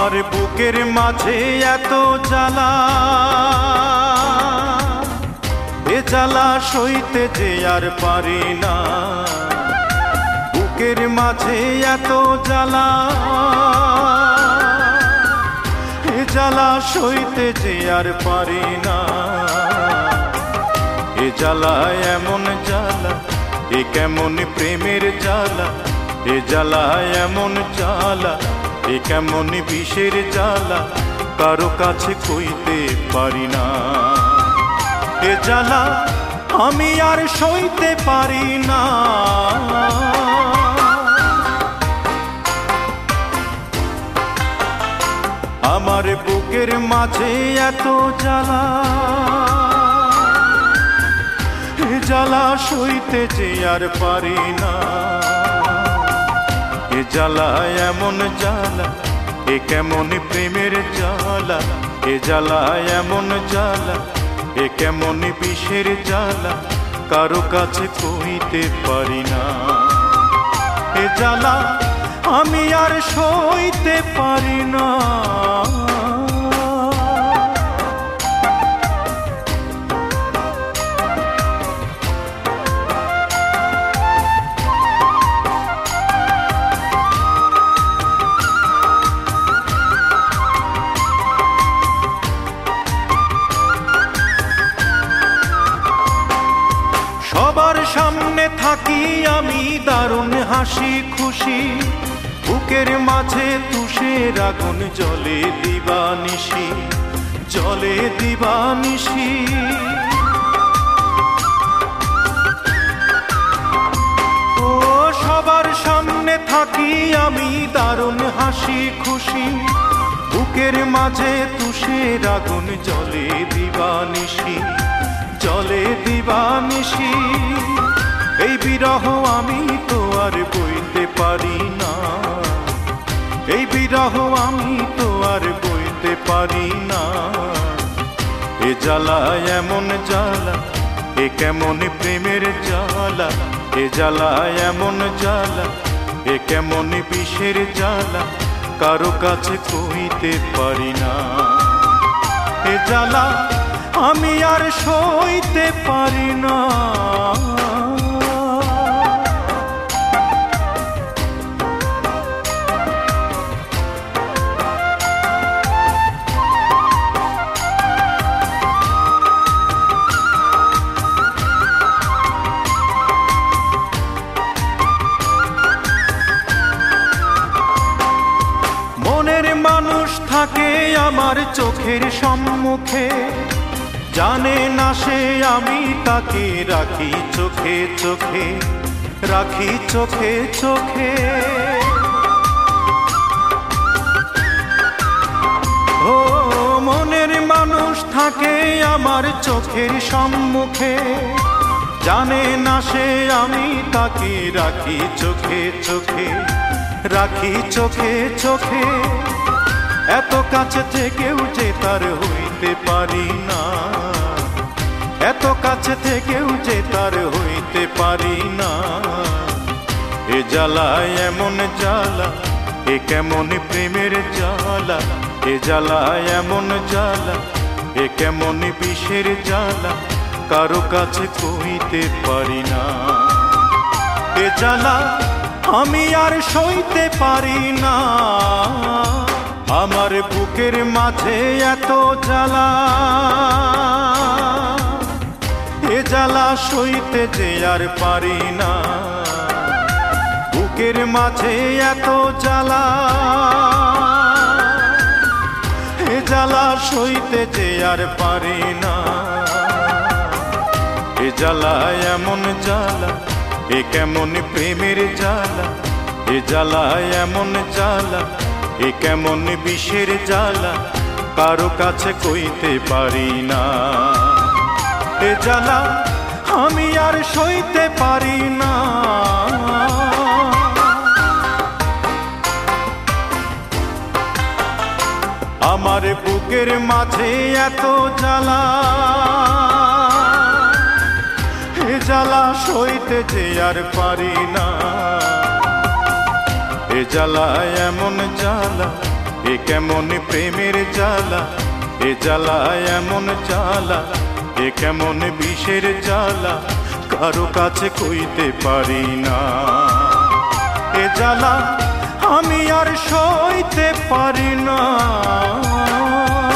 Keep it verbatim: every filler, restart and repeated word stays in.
আমার বুকের মাঝে এত জ্বালা, এ জ্বালা সইতে যে আর পারি না। বুকের মাঝে এত জ্বালা, এ জ্বালা সইতে যে আর পারি না। এ জ্বালা এমন জ্বালা, এ কেমন প্রেমের জ্বালা। এ জ্বালা এমন জ্বালা, এ কেমন বিষের জ্বালা, কারো কাছে কইতে পারি না। এ জ্বালা আমি আর সইতে পারি না। আমার বুকের মাঝে এত জ্বালা, এ জ্বালা সইতে যে আর পারি না। এ জ্বালা এমন জ্বালা, এ কেমন প্রেমের জ্বালা। এ জ্বালা এমন জ্বালা, এ কেমন বিষের জ্বালা, কারো কাছে কইতে পারি না। এ জ্বালা আমি আর সইতে পারি না। সবার সামনে থাকি আমি দারুণ হাসি খুশি, বুকের মাঝে তুষের আগুন জ্বলে দিবানিশি, জ্বলে দিবানিশি। ও সবার সামনে থাকি আমি দারুণ হাসি খুশি, বুকের মাঝে তুষের আগুন জ্বলে দিবানিশি, জ্বলে দিবানিশি। এই বিরহ আমি তো আর বইতে পারি না। এই বিরহ আমি তো আর বইতে পারি না। এ জ্বালা এমন জ্বালা, এ কেমন প্রেমের জ্বালা। এ জ্বালা এমন জ্বালা, এ কেমন বিষের জ্বালা, কারো কাছে কইতে পারি না। এ জ্বালা আমি আর সইতে পারি না। মনের মানুষ থাকে আমার চোখের সম্মুখে, জানে না সে আমি তাকে রাখি চোখে চোখে, রাখি চোখে চোখে। ও মনের মানুষ থাকে আমার চোখের সম্মুখে, জানে না সে আমি তাকে রাখি চোখে চোখে, রাখি চোখে চোখে। এত কাছে থেকেও যে তার হইতে পারি না, এত কাছে থেকেও যে তার হইতে পারি না। এ জ্বালা এমন জ্বালা, এ কেমন প্রেমের জ্বালা। এ জ্বালা এমন জ্বালা, এ কেমন বিষের জ্বালা, কারো কাছে কইতে পারি না। এ জ্বালা আমি আর সইতে পারি না। আমার বুকের মাঝে এত জ্বালা, এ জ্বালা সইতে যে আর পারি না। বুকের মাঝে এত জ্বালা, এ জ্বালা সইতে যে আর পারি না। এ জ্বালা এমন জ্বালা, এ কেমন প্রেমের জ্বালা। এ জ্বালা এমন জ্বালা, এ কেমন বিষের জ্বালা, কারো কাছে কইতে পারি না। এ জ্বালা আমি আর সইতে পারি না। আমার বুকের মাঝে এত জ্বালা, এ জ্বালা সইতে যে আর পারি না। এ জ্বালা এমন জ্বালা, এ কেমন প্রেমের জ্বালা, এ জ্বালা এমন জ্বালা, এ কেমন বিষের জ্বালা, কারো কাছে কইতে পারি না। এ জ্বালা আমি আর সইতে পারি না।